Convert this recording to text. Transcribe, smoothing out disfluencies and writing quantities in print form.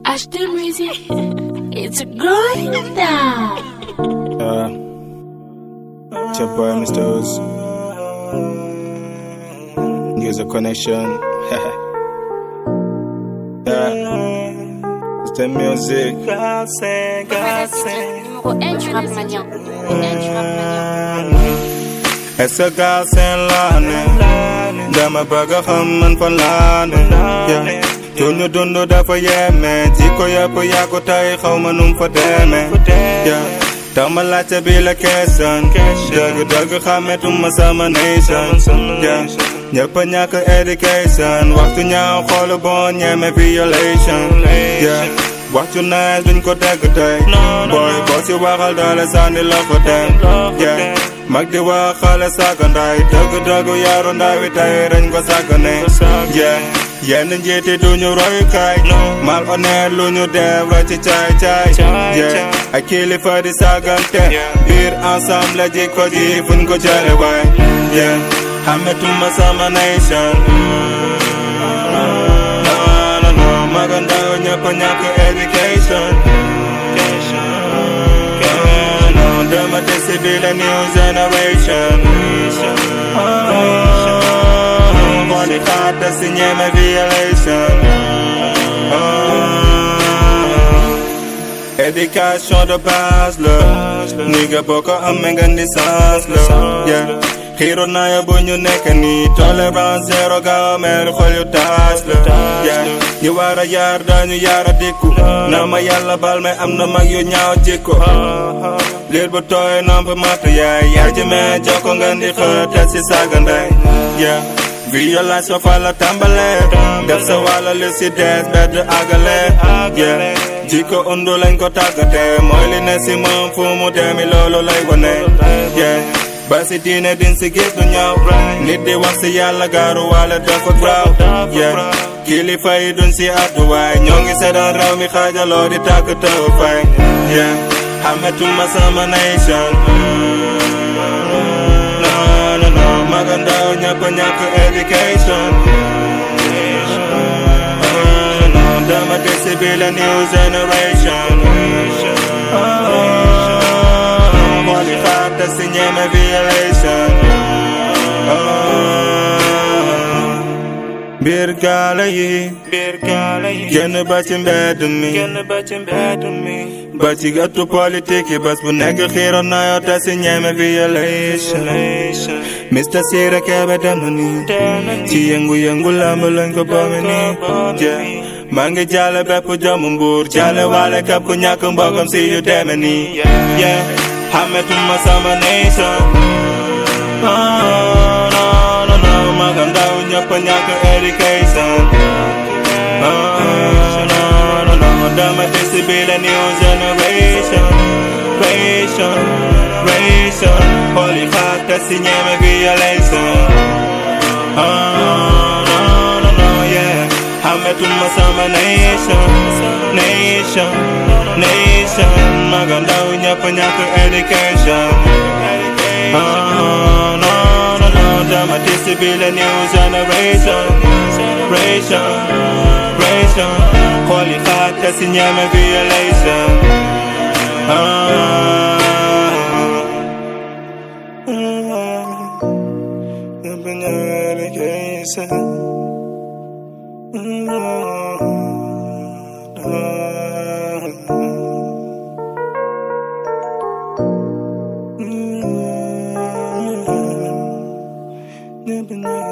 Ashton Music, it's going down. It's your boy, Mr. Oz. Use a connection. It's the music. Est-ce que gaal seen laa ne dama bëgg a xam man fan laa ne suñu dundu dafa yéeme jikko yëpp yaa ko tey xaw ma num fa demee tax ma laajte bi la question dëgg xàmmetuma sama nation ñëpp a ñàkk education waxtu ñaaw xoolu bon ñeeme violation waxtu naaj duñ ko dégg tey boy boo si waxal doole sànni la ko dem mag di wax xale saaga ndaay dëgg yaaru ndaay wi tey dañ ko sàggane yenn njiiti duñu royukaay malhonnête lu ñu def ra ci caay ay kilifa di saagante biir ensemble jikko ji fuñ ko jële waay xametuma sama nation non maga ndaw ñëpp ñàkk education dama desi bi la new generation money hard da si ñeme violation éducation de base la nigga boo ko amee nga ni sens la xiiro naaya bu ñu nekk nii tolérance zéro gaaw mel xol yu taas la ñu war a yaar dañu yaar a dikku na ma yàlla bal may am na mag yu ñaaw jikko liir bu tooy namp mat yaay ji mee jokko nga ndi xëte si saaga ndey violation fa la tàmbale def sa wàlla li si dees bedd àggale jikko undu lañ ko tàggate mooy li ne si moom fu mu demi loolu lay wone ba si diine din si gis du ñaaw nit di wax si yàlla gaaru wàlla dafa graaw kilifa yi duñ si addu waay ñoo ngi seddaan raw mi xaajaloo di tàkk tëw fay xametuma sama nation non maga ndaw ñëpp ñàkk education dama desi bi la new generation money hard da si ñeme violation biir gaale yi génn ba ci mbedd mi ba ci gëttu politique yi bés bu nekk xiiro nayo da si ñeme violation Mr. Sira Kebe dem na ni ci yëngu lamb lañ ko boome ni maa ngi jaale bépp joomu Mbuur jaale waale kap ku ñàkk mbokam si yu deme ni xametuma sama nation maga ndaw ñëpp ñàkk education dama desi bi la new generation holy heart da si ñeme violation xametuma sama nation maga ndaw ñëpp ñàkk education dama desi bi la new generation holy heart da si ñeme violation Never know.